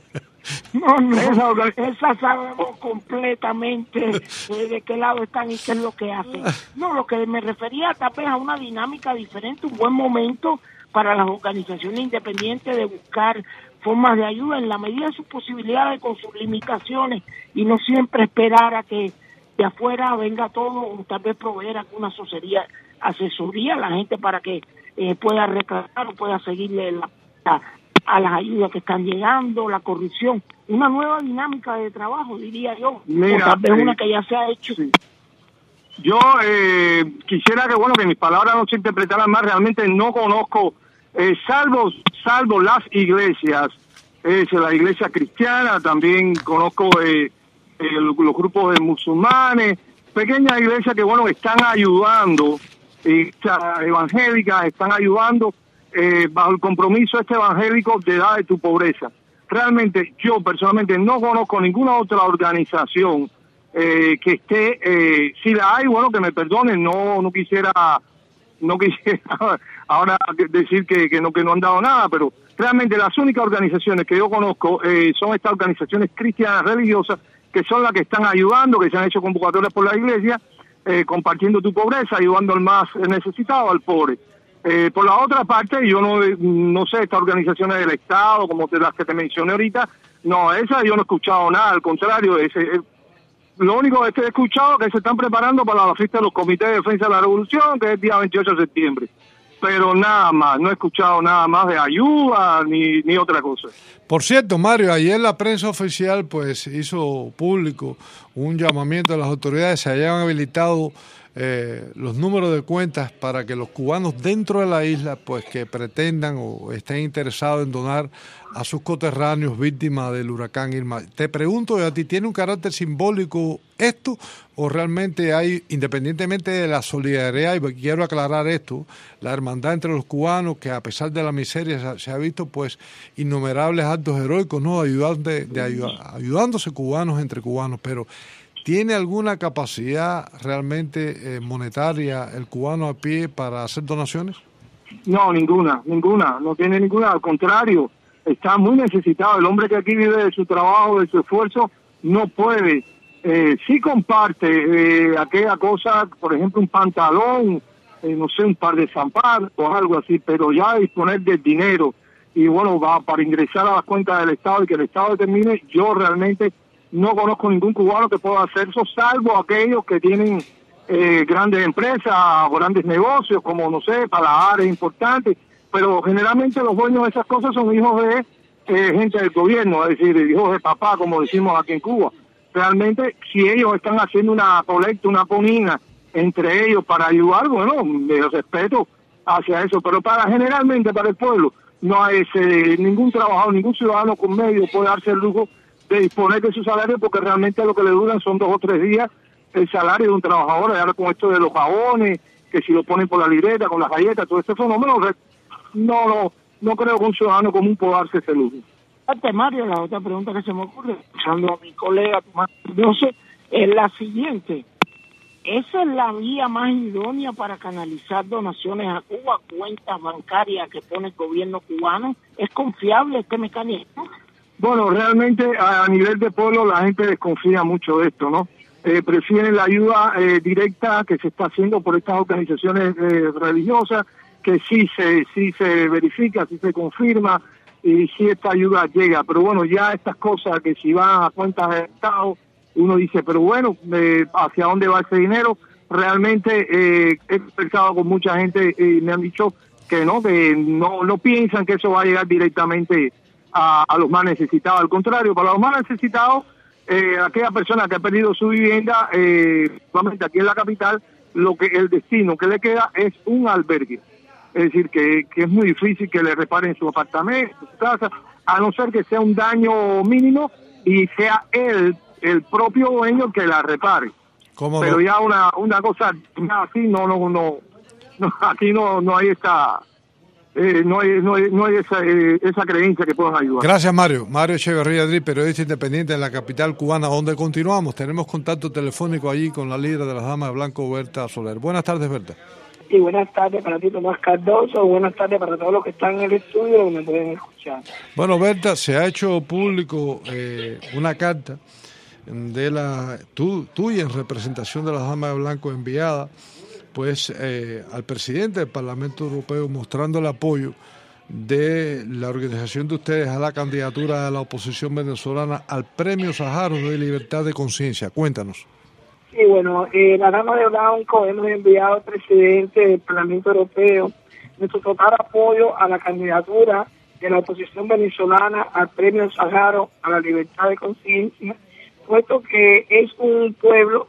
Esas sabemos completamente de qué lado están y qué es lo que hacen. No, lo que me refería tal vez a una dinámica diferente, un buen momento para las organizaciones independientes de buscar formas de ayuda en la medida de sus posibilidades, con sus limitaciones, y no siempre esperar a que de afuera venga todo, o tal vez proveer alguna asesoría a la gente para que pueda reclamar o pueda seguirle a las ayudas que están llegando, la corrupción, una nueva dinámica de trabajo, diría yo. Mira, o tal vez una que ya se ha hecho. Sí. Yo quisiera que mis palabras no se interpretaran más. Realmente no conozco, salvo las iglesias, la iglesia cristiana, también conozco los grupos de musulmanes, pequeñas iglesias que están ayudando, evangélicas están ayudando bajo el compromiso evangélico de dar de tu pobreza. Realmente yo personalmente no conozco ninguna otra organización que esté, si la hay, que me perdonen, no quisiera ahora decir que no han dado nada, pero realmente las únicas organizaciones que yo conozco son estas organizaciones cristianas religiosas, que son las que están ayudando, que se han hecho convocatorias por la iglesia, compartiendo tu pobreza, ayudando al más necesitado, al pobre. Por la otra parte, yo no sé, estas organizaciones del Estado, como las que te mencioné ahorita, no, esas yo no he escuchado nada, al contrario, lo único que he escuchado es que se están preparando para la fiesta de los comités de defensa de la revolución, que es el día 28 de septiembre. Pero nada más, no he escuchado nada más de ayuda ni otra cosa. Por cierto, Mario, ayer la prensa oficial pues hizo público un llamamiento a las autoridades, se hayan habilitado los números de cuentas para que los cubanos dentro de la isla pues que pretendan o estén interesados en donar a sus coterráneos víctimas del huracán Irma. Te pregunto, ¿a ti tiene un carácter simbólico esto o realmente hay, independientemente de la solidaridad, y quiero aclarar esto, la hermandad entre los cubanos, que a pesar de la miseria se ha visto pues innumerables actos heroicos, ¿no? Ayudándose cubanos entre cubanos, pero ¿tiene alguna capacidad realmente monetaria el cubano a pie para hacer donaciones? No, ninguna, no tiene ninguna, al contrario, está muy necesitado. El hombre que aquí vive de su trabajo, de su esfuerzo, no puede. Sí comparte aquella cosa, por ejemplo, un pantalón, no sé, un par de zapatos o algo así, pero ya disponer del dinero y va para ingresar a las cuentas del Estado y que el Estado determine, yo realmente no conozco ningún cubano que pueda hacer eso, salvo aquellos que tienen grandes empresas o grandes negocios, como, no sé, paladares importantes, pero generalmente los dueños de esas cosas son hijos de gente del gobierno, es decir, hijos de papá, como decimos aquí en Cuba. Realmente, si ellos están haciendo una colecta, una ponina entre ellos para ayudar, me respeto hacia eso, pero generalmente para el pueblo no hay ningún trabajador, ningún ciudadano con medio puede darse el lujo de disponer de su salario, porque realmente lo que le duran son 2 o 3 días el salario de un trabajador. Ahora con esto de los jabones, que si lo ponen por la libreta, con las galletas, todo este fenómeno, no creo que un ciudadano común pueda darse ese lujo. Mario, la otra pregunta que se me ocurre, escuchando a mi colega Tomás Mendoza, es la siguiente. esa es la vía más idónea para canalizar donaciones a Cuba, cuentas bancarias que pone el gobierno cubano. ¿Es confiable este mecanismo? Bueno, realmente a nivel de pueblo la gente desconfía mucho de esto, ¿no? Prefieren la ayuda directa que se está haciendo por estas organizaciones religiosas, que sí se verifica, sí se confirma y sí esta ayuda llega. Pero bueno, ya estas cosas que si van a cuentas de Estado, uno dice, pero bueno, ¿hacia dónde va ese dinero? Realmente he conversado con mucha gente y me han dicho que no piensan que eso va a llegar directamente a los más necesitados. Al contrario, para los más necesitados, aquella persona que ha perdido su vivienda, solamente aquí en la capital, el destino que le queda es un albergue. Es decir, que es muy difícil que le reparen su apartamento, su casa, a no ser que sea un daño mínimo y sea el propio dueño que la repare. Pero ya una cosa así no aquí no hay esta no hay esa creencia que puedan ayudar. Gracias, Mario. Mario Echeverría Dri, periodista independiente en la capital cubana, donde continuamos. Tenemos contacto telefónico allí con la líder de las Damas de Blanco, Berta Soler. Buenas tardes, Berta. Y buenas tardes para ti, Tomás Cardoso. Buenas tardes para todos los que están en el estudio y me pueden escuchar. Bueno, Berta, se ha hecho público una carta de tuya en representación de las Damas de Blanco enviada pues al presidente del Parlamento Europeo, mostrando el apoyo de la organización de ustedes a la candidatura de la oposición venezolana al Premio Sájarov de Libertad de Conciencia. Cuéntanos. Sí, bueno, la Dama de Blanco hemos enviado al presidente del Parlamento Europeo nuestro total apoyo a la candidatura de la oposición venezolana al Premio Sájarov a la Libertad de Conciencia, puesto que es un pueblo,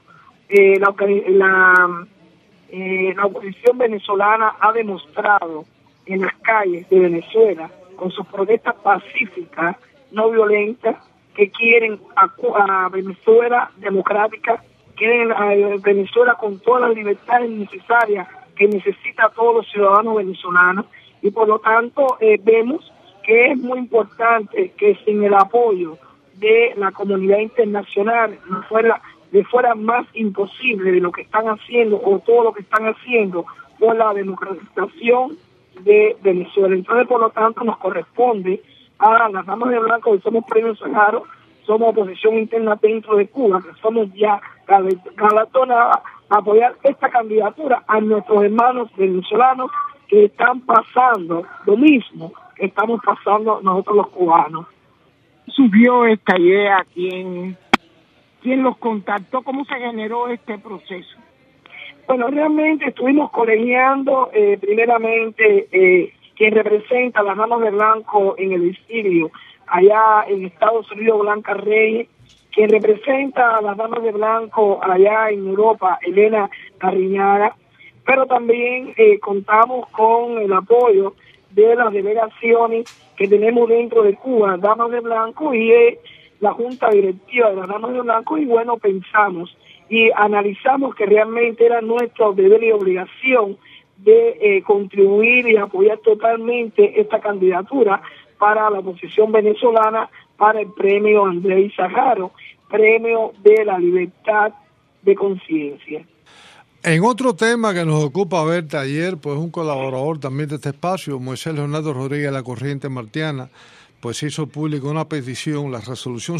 la oposición venezolana ha demostrado en las calles de Venezuela, con sus protestas pacíficas, no violentas, que quieren a Venezuela democrática, quieren a Venezuela con todas las libertades necesarias que necesita todos los ciudadanos venezolanos, y por lo tanto vemos que es muy importante que sin el apoyo de la comunidad internacional fuera más imposible de lo que están haciendo o todo lo que están haciendo por la democratización de Venezuela. Entonces, por lo tanto, nos corresponde a las Damas de Blanco, que somos Premio Sájarov, somos oposición interna dentro de Cuba, que somos ya galardonadas, a apoyar esta candidatura a nuestros hermanos venezolanos que están pasando lo mismo que estamos pasando nosotros los cubanos. ¿Surgió esta idea? ¿Quién los contactó? ¿Cómo se generó este proceso? Bueno, realmente estuvimos colegiando primeramente quien representa a las Damas de Blanco en el exilio, allá en Estados Unidos, Blanca Reyes, quien representa a las Damas de Blanco allá en Europa, Elena Carriñaga, pero también contamos con el apoyo de las delegaciones que tenemos dentro de Cuba, Damas de Blanco, y la Junta Directiva de las Damas de Blanco, y bueno, pensamos y analizamos que realmente era nuestro deber y obligación de contribuir y apoyar totalmente esta candidatura para la oposición venezolana, para el Premio Andrei Sájarov, Premio de la Libertad de Conciencia. En otro tema que nos ocupa Berta, ayer, pues un colaborador también de este espacio, Moisés Leonardo Rodríguez de la Corriente Martiana, pues hizo público una petición, la resolución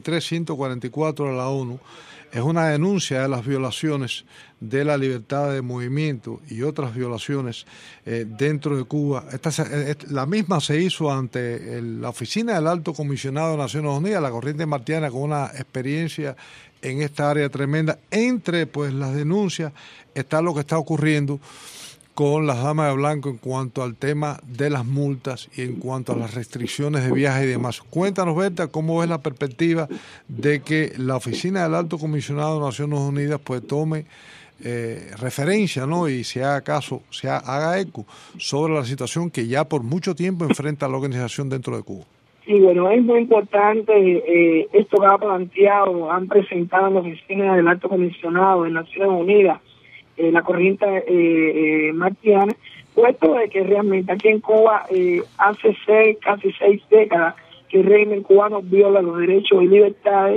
53-144 de la ONU, es una denuncia de las violaciones de la libertad de movimiento y otras violaciones dentro de Cuba. La misma se hizo ante la oficina del Alto Comisionado de Naciones Unidas, la Corriente Martiana, con una experiencia en esta área tremenda. Entre pues las denuncias está lo que está ocurriendo con las Damas de Blanco en cuanto al tema de las multas y en cuanto a las restricciones de viaje y demás. Cuéntanos, Berta, cómo es la perspectiva de que la oficina del Alto Comisionado de Naciones Unidas pues tome referencia, ¿no? Y se haga caso, haga eco sobre la situación que ya por mucho tiempo enfrenta la organización dentro de Cuba. Sí, bueno, es muy importante esto que ha planteado, han presentado en la oficina del Alto Comisionado de Naciones Unidas, la Corriente Martiana, puesto de que realmente aquí en Cuba hace casi 6 décadas que el régimen cubano viola los derechos y libertades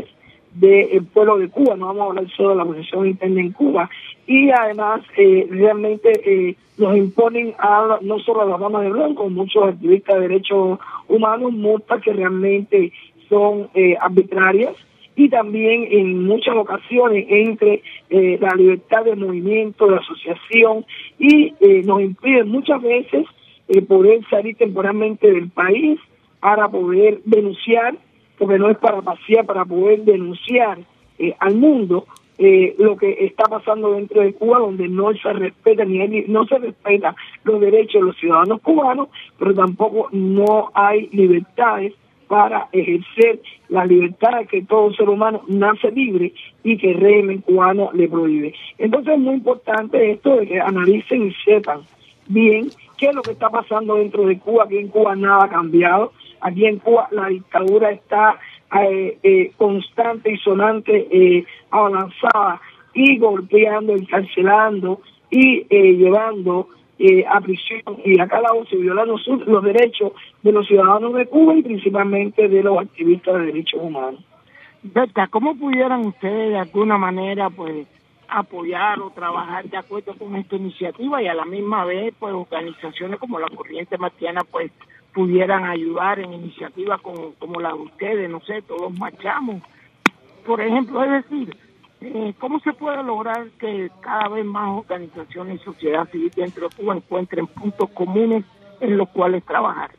del pueblo de Cuba, no vamos a hablar solo de la posición interna en Cuba, y además realmente nos imponen no solo a las damas de blanco, muchos activistas de derechos humanos, multas que realmente son arbitrarias, y también en muchas ocasiones entre la libertad de movimiento, de asociación, y nos impiden muchas veces poder salir temporalmente del país para poder denunciar, porque no es para pasear, para poder denunciar al mundo lo que está pasando dentro de Cuba, donde no se respeta no se respeta los derechos de los ciudadanos cubanos, pero tampoco no hay libertades para ejercer las libertades que todo ser humano nace libre y que el régimen cubano le prohíbe. Entonces es muy importante esto de que analicen y sepan bien qué es lo que está pasando dentro de Cuba. Aquí en Cuba nada ha cambiado. Aquí en Cuba la dictadura está constante y sonante, avanzada, y golpeando, encarcelando y llevando a prisión y a calabozo, se violan los derechos de los ciudadanos de Cuba y principalmente de los activistas de derechos humanos. Berta, ¿cómo pudieran ustedes de alguna manera pues apoyar o trabajar de acuerdo con esta iniciativa y a la misma vez pues organizaciones como la Corriente Martiana pues pudieran ayudar en iniciativas como la de ustedes? No sé, todos marchamos, por ejemplo, es decir, ¿cómo se puede lograr que cada vez más organizaciones y sociedad civil dentro de Cuba encuentren puntos comunes en los cuales trabajar?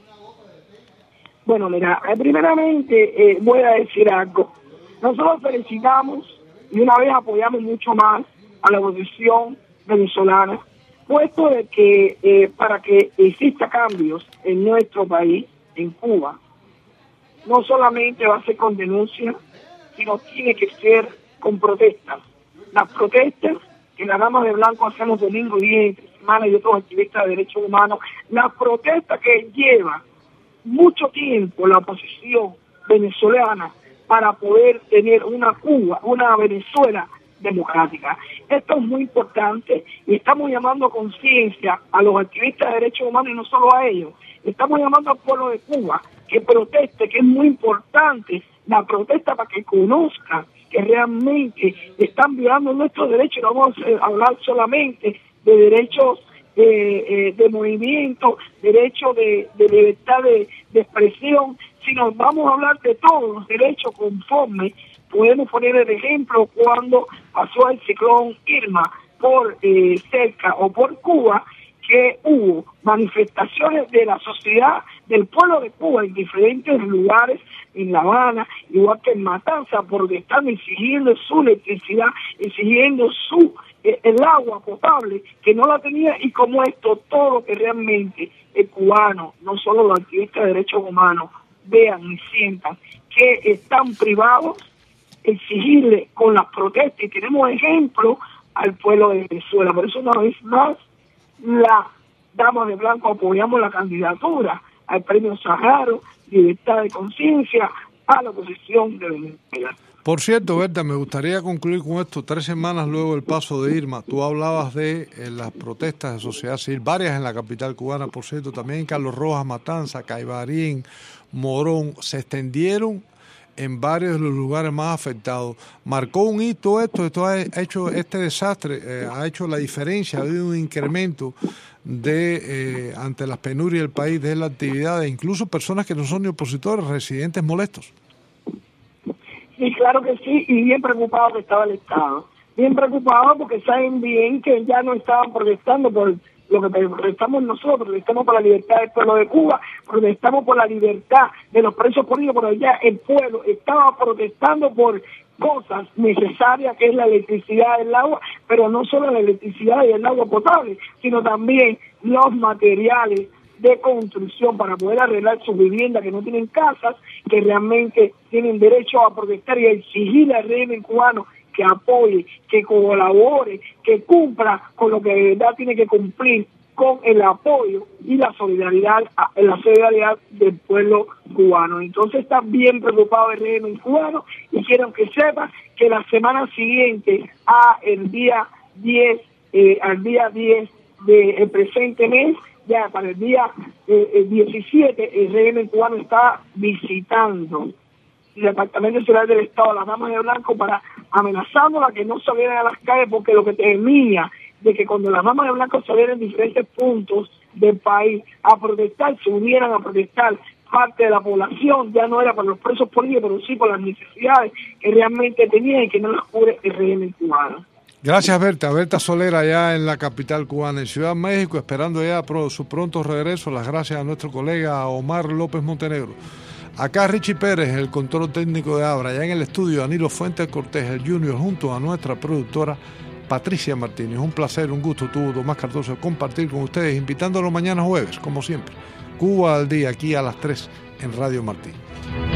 Bueno, mira, primeramente voy a decir algo. Nosotros felicitamos y una vez apoyamos mucho más a la oposición venezolana, puesto de que para que exista cambios en nuestro país, en Cuba, no solamente va a ser con denuncia, sino tiene que ser con protestas. Las protestas que las damas de blanco hacemos domingo y día entre semana y otros activistas de derechos humanos, las protestas que lleva mucho tiempo la oposición venezolana para poder tener una Cuba, una Venezuela democrática. Esto es muy importante y estamos llamando a conciencia a los activistas de derechos humanos y no solo a ellos. Estamos llamando al pueblo de Cuba que proteste, que es muy importante la protesta para que conozcan que realmente están violando nuestros derechos. No vamos a hablar solamente de derechos de movimiento, derecho de libertad de expresión, sino vamos a hablar de todos los derechos conforme. Podemos poner el ejemplo cuando pasó el ciclón Irma por cerca o por Cuba, que hubo manifestaciones de la sociedad, del pueblo de Cuba en diferentes lugares, en La Habana, igual que en Matanzas, porque están exigiendo su electricidad, exigiendo el agua potable, que no la tenía, y como esto, todo lo que realmente el cubano, no solo los activistas de derechos humanos, vean y sientan que están privados, exigirle con las protestas, y tenemos ejemplo al pueblo de Venezuela. Por eso una vez más, la damas de blanco apoyamos la candidatura al premio Sájarov, libertad de conciencia, a la oposición de Venezuela. Por cierto, Berta, me gustaría concluir con esto. 3 semanas luego del paso de Irma, tú hablabas de las protestas de sociedad civil, varias en la capital cubana, por cierto, también en Carlos Rojas, Matanza, Caibarín, Morón, se extendieron en varios de los lugares más afectados. Marcó un hito esto ha hecho este desastre, ha hecho la diferencia, ha habido un incremento de ante las penurias del país de la actividad, e incluso personas que no son ni opositores, residentes molestos. Sí, claro que sí, y bien preocupado que estaba el Estado. Bien preocupado porque saben bien que ya no estaban protestando por lo que protestamos nosotros, protestamos por la libertad del pueblo de Cuba, protestamos por la libertad de los presos políticos, pero ya el pueblo estaba protestando por cosas necesarias, que es la electricidad y el agua, pero no solo la electricidad y el agua potable, sino también los materiales de construcción para poder arreglar sus viviendas, que no tienen casas, que realmente tienen derecho a protestar y a exigir al régimen cubano que apoye, que colabore, que cumpla con lo que de verdad tiene que cumplir, con el apoyo y la solidaridad del pueblo cubano. Entonces está bien preocupado el régimen cubano y quiero que sepa que la semana siguiente al día 10 del presente mes, ya para el día 17, el régimen cubano está visitando y el Departamento de Seguridad del Estado a las damas de blanco para amenazándolas que no salieran a las calles, porque lo que temía de que cuando las damas de blanco salieran en diferentes puntos del país a protestar, se unieran a protestar parte de la población, ya no era para los presos políticos, pero sí por las necesidades que realmente tenían y que no las cubre el régimen cubano. Gracias, Berta Soler, allá en la capital cubana, en Ciudad de México, esperando ya su pronto regreso. Las gracias a nuestro colega Omar López Montenegro. Acá Richie Pérez, el control técnico de Abra, allá en el estudio Danilo Fuentes Cortés, el Junior, junto a nuestra productora Patricia Martínez. Un placer, un gusto tuvo Tomás Cardoso compartir con ustedes, invitándolo mañana jueves, como siempre. Cuba al día, aquí a las 3 en Radio Martí.